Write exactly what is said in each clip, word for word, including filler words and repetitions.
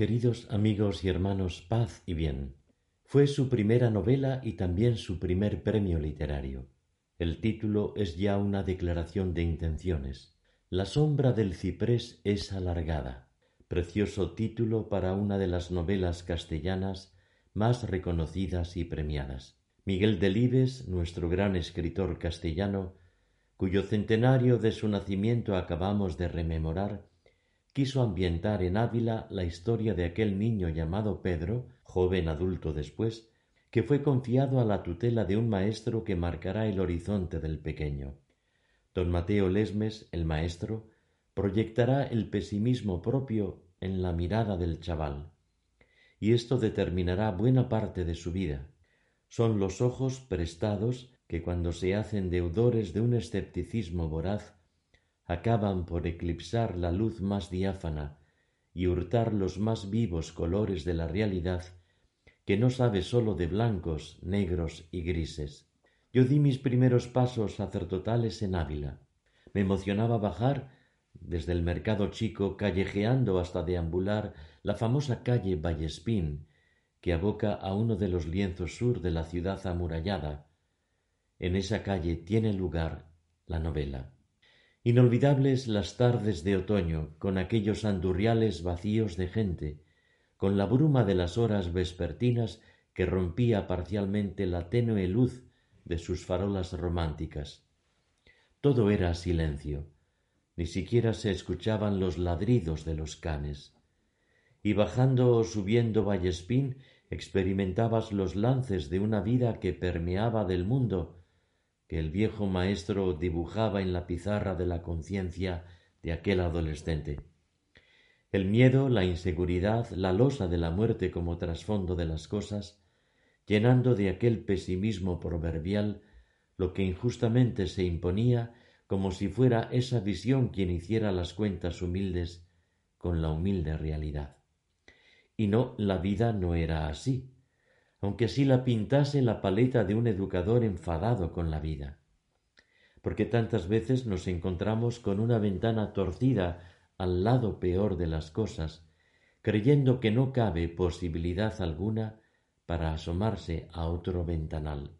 Queridos amigos y hermanos, paz y bien. Fue su primera novela y también su primer premio literario. El título es ya una declaración de intenciones. La sombra del ciprés es alargada. Precioso título para una de las novelas castellanas más reconocidas y premiadas. Miguel Delibes, nuestro gran escritor castellano, cuyo centenario de su nacimiento acabamos de rememorar, quiso ambientar en Ávila la historia de aquel niño llamado Pedro, joven adulto después, que fue confiado a la tutela de un maestro que marcará el horizonte del pequeño. Don Mateo Lesmes, el maestro, proyectará el pesimismo propio en la mirada del chaval, y esto determinará buena parte de su vida. Son los ojos prestados que, cuando se hacen deudores de un escepticismo voraz, acaban por eclipsar la luz más diáfana y hurtar los más vivos colores de la realidad, que no sabe sólo de blancos, negros y grises. Yo di mis primeros pasos sacerdotales en Ávila. Me emocionaba bajar desde el mercado chico, callejeando hasta deambular la famosa calle Vallespín, que aboca a uno de los lienzos sur de la ciudad amurallada. En esa calle tiene lugar la novela. Inolvidables las tardes de otoño, con aquellos andurriales vacíos de gente, con la bruma de las horas vespertinas que rompía parcialmente la tenue luz de sus farolas románticas. Todo era silencio, ni siquiera se escuchaban los ladridos de los canes. Y bajando o subiendo Vallespín experimentabas los lances de una vida que permeaba del mundo, que el viejo maestro dibujaba en la pizarra de la conciencia de aquel adolescente. El miedo, la inseguridad, la losa de la muerte como trasfondo de las cosas, llenando de aquel pesimismo proverbial lo que injustamente se imponía, como si fuera esa visión quien hiciera las cuentas humildes con la humilde realidad. Y no, la vida no era así, aunque así la pintase la paleta de un educador enfadado con la vida. Porque tantas veces nos encontramos con una ventana torcida al lado peor de las cosas, creyendo que no cabe posibilidad alguna para asomarse a otro ventanal.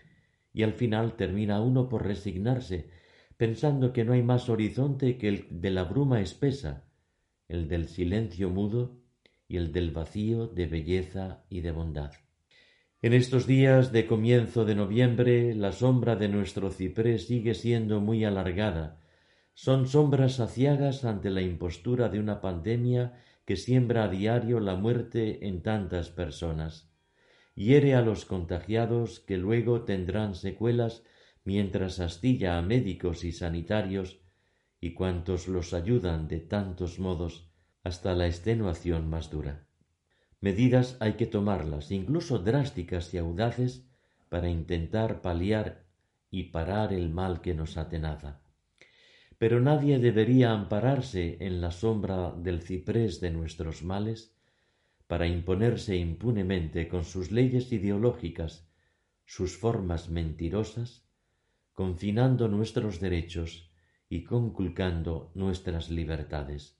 Y al final termina uno por resignarse, pensando que no hay más horizonte que el de la bruma espesa, el del silencio mudo y el del vacío de belleza y de bondad. En estos días de comienzo de noviembre, la sombra de nuestro ciprés sigue siendo muy alargada. Son sombras aciagas ante la impostura de una pandemia que siembra a diario la muerte en tantas personas. Hiere a los contagiados, que luego tendrán secuelas, mientras astilla a médicos y sanitarios y cuantos los ayudan de tantos modos hasta la extenuación más dura. Medidas hay que tomarlas, incluso drásticas y audaces, para intentar paliar y parar el mal que nos atenaza. Pero nadie debería ampararse en la sombra del ciprés de nuestros males para imponerse impunemente con sus leyes ideológicas, sus formas mentirosas, confinando nuestros derechos y conculcando nuestras libertades.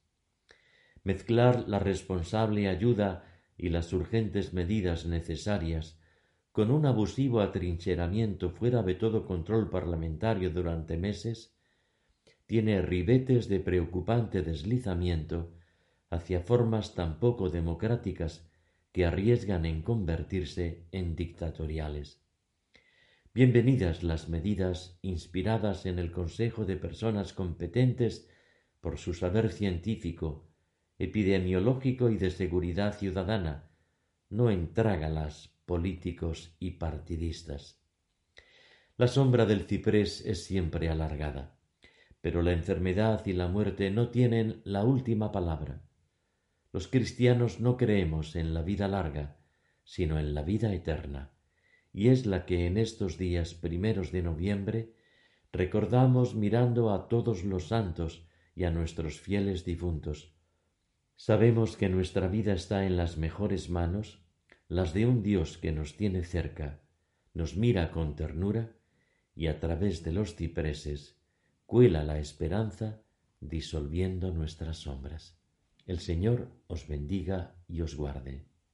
Mezclar la responsable ayuda y las urgentes medidas necesarias con un abusivo atrincheramiento fuera de todo control parlamentario durante meses tiene ribetes de preocupante deslizamiento hacia formas tan poco democráticas que arriesgan en convertirse en dictatoriales. Bienvenidas las medidas inspiradas en el consejo de personas competentes por su saber científico, epidemiológico y de seguridad ciudadana, no en trágalas políticos y partidistas. La sombra del ciprés es siempre alargada, pero la enfermedad y la muerte no tienen la última palabra. Los cristianos no creemos en la vida larga, sino en la vida eterna, y es la que en estos días primeros de noviembre recordamos mirando a todos los santos y a nuestros fieles difuntos. Sabemos que nuestra vida está en las mejores manos, las de un Dios que nos tiene cerca, nos mira con ternura y a través de los cipreses cuela la esperanza disolviendo nuestras sombras. El Señor os bendiga y os guarde.